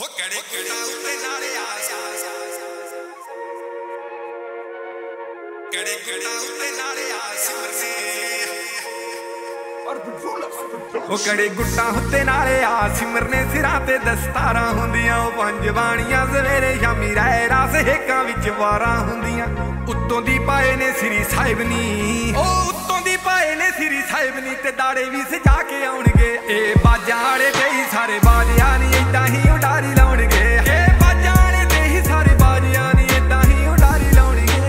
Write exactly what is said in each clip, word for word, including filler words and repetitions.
हो कड़े कड़ा उते नारे आस कड़े कड़ा उते नारे आस मरसे ओ कड़े गुट्टा उत्ते नारे आ सिमरने सिरां ते दस्तारां हुंदियां ओ पंज बाणियां सवेरे शामी राए रास हेकां विच वारां हुंदियां उत्तों दी पाए ने श्री साहिब नी ओ उत्तों दी पाए ने श्री साहिब नी ते दाड़े भी सजा के आउणगे ए बाजां वाले ते ही सारे बाजियां नी इदां ही उडारी लाउणगे ए बाजां वाले ते ही सारे बाजियां नी इदां ही उडारी लाउणगे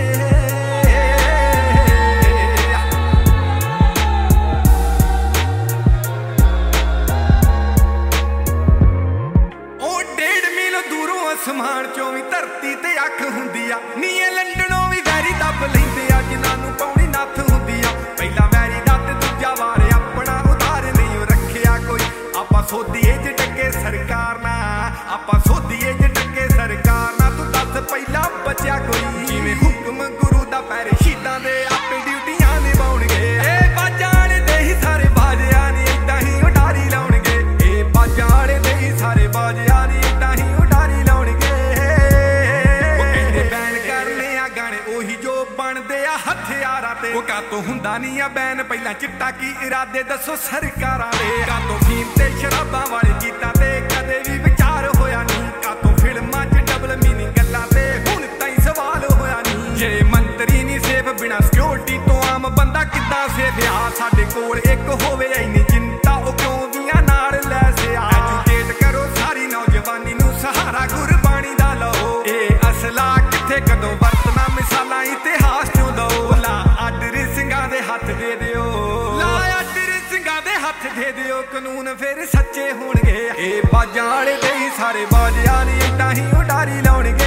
ओ डेढ़ मील दूरों आसमान चों भी धरती ते अख हुंदी आ नी ए लंडनों भी वैरी दब लैंदे आ जिन्हां नूं पौणी नत्थ हुंदी आ पहला वैरी दत दूजा वारे अपना उधार नहीं रखिया कोई आपां सोधीए च टके सरकार ना आपां सोधीए च टके सरकार ना तू दस पहला बचिया कोई जिवें हुक्म गुरु दा पैरे शहीदां दे आपे ड्यूटियां निभाउणगे ए बाजां वाले ते ही सारे बाजियां नी इदां ही उडारी लाउणगे ए बाजां वाले ते ही सारे बाजियां नी इदां ही उडारी लाउणगे ओ कहंदे बैन करने आ गाने ओही जो बनदे आ हथियारां ते ओ कातों हुंदा नहीं आ बैन पहला चिट्टा की इरादे दसो सरकारां दे कातों फीम ते शराबां वाले गीतां ते कदे भी विचार होया नहीं कातों फिल्मां च डबल मीनिंग गल्लां ते हुण ताईं सवाल होया नहीं जे मंत्री नहीं सेफ बिना सिक्योरिटी तो आम बंदा किद्दां सेफ आ साडे कोल एक होवे इन्नी चिंता ओ क्यों दियां नाल लै सिया एजुकेट करो सारी नौजवानी नूं सहारा गुरबाणी दा लओ ए असला किथे कदों वरतना मिसालां इतिहास चों दो ला आडर ਸਿੰਘਾਂ ਦੇ हथ दे दिओ ला आडर ਸਿੰਘਾਂ ਦੇ हथ दे दिओ कानून फिर सच्चे होणगे ए बाजां वाले ते ही सारे बाजियां नी इदां ही उडारी लाउणगे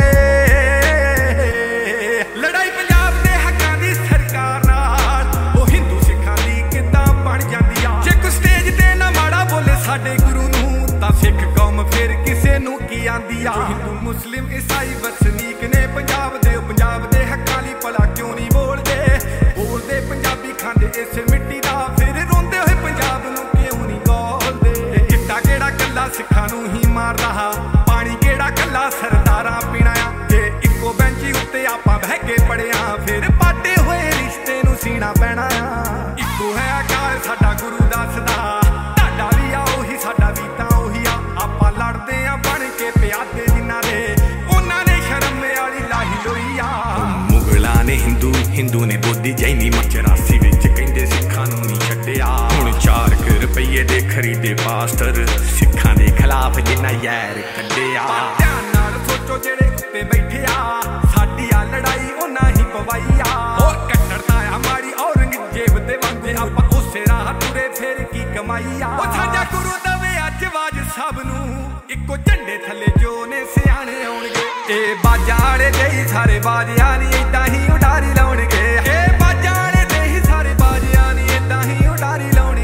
लड़ाई पंजाब दे हक्कां दी सरकार नाल ओ हिंदू सिखां दी किद्दां बण जांदी आ जे कोई स्टेज ते ना माड़ा बोले साडे गुरु नूं तां सिख कौम फिर किसे नूं की आंदी आ हिंदू मुस्लिम ईसाई वसनीक ने पंजाब दे पंजाब दे हक्कां लई भला क्यों नहीं बोलदे बोलदे पंजाबी खांदे इस मिट्टी दा फिर रोंदे होए पंजाब नूं क्यों नहीं गौलदे चिट्टा केड़ा कल्ला सिखां नूं ही मारदा हा पानी केड़ा कल्ला सरदारां पीना आ जे इक्को बैंची उत्ते आपां बह के पड़िया फिर पाटे होए रिश्ते नूं सीना पैना आ इक्को है अकाल साडा गुरु दसदा ढाडा भी आ ओही साडा भी तां ओही आ आपां लड़दे आ बन के प्यादे जिन्हां दे उन्हां ने शर्म वाली लाही लोई आ मुगलां ने हिंदू हिंदू ने बोधी जैनी चौरासी विच कहंदे सिखां नूं नहीं छड्डिया हुण चार क रुपये दे खरीदे पास्टर सिखां दे खिलाफ जिन्ना यार कड्डिया ध्यान नाल सोचो जेड़े उत्ते बैठे आ साडी आ लड़ाई उन्हां ही पवाई आ ओ कट्टरता आ माड़ी औरंगजेब दे वांगू आपां उसे राह तुरे फिर की कमाई आ ओ साडा गुरु दवे अज आवाज सब नूं इक्को झंडे थल्ले जो ने सियाणे आउणगे ए बाजां वाले ते ही सारे बाजियां नी इदां ही उडारी लाउणगे ए बाजां वाले ते ही सारे बाजियां नी इदां ही उडारी लाउणगे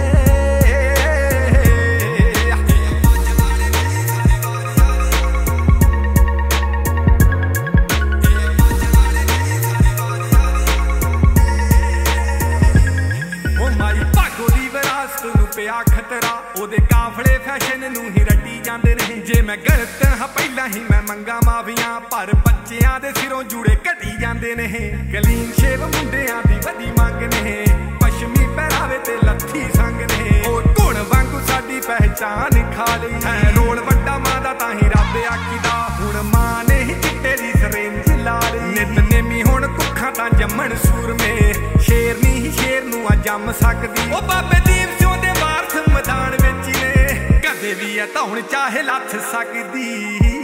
ओ मारी भागो दी विरासत नूं पिया खतरा ओदे काफले फैशन नूं ही रट्टी जांदे ने जे मैं गलत हां पहला ही मैं मंगा माफियां पर बच्चियां दे सिरों जूड़े घटी जांदे ने कलीन शेव मुंडियां दी वड्डी मंग ने पश्चिमी पहरावे ते लत्थी संग ने ओ घुण वांगू साडी पहचान खा लई है रोल वड्डा मां दा तां ही रब आखीदा हुण मां ने ही चिट्टे दी सरेंज ला लई नित नेमी हुण कुखां तां जम्मण सूरमे शेर नी ही शेर नूं आ जम सकदी ओ बाबे दीप सिंह दे वारस मैदान विच ने कदे भी आ तां हुण चाहे लथ सकदी